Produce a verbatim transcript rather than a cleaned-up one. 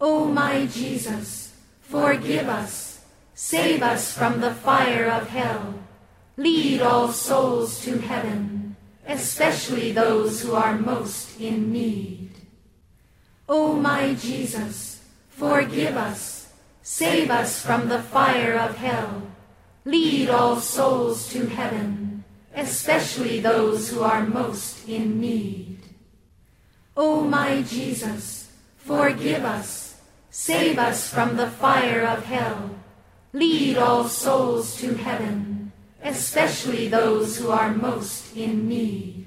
O my Jesus, forgive us, save us from the fire of hell. Lead all souls to heaven, especially those who are most in need. O my Jesus, forgive us, save us from the fire of hell. Lead all souls to heaven, especially those who are most in need. O my Jesus, forgive us, save us from the fire of hell. Lead all souls to heaven, especially those who are most in need.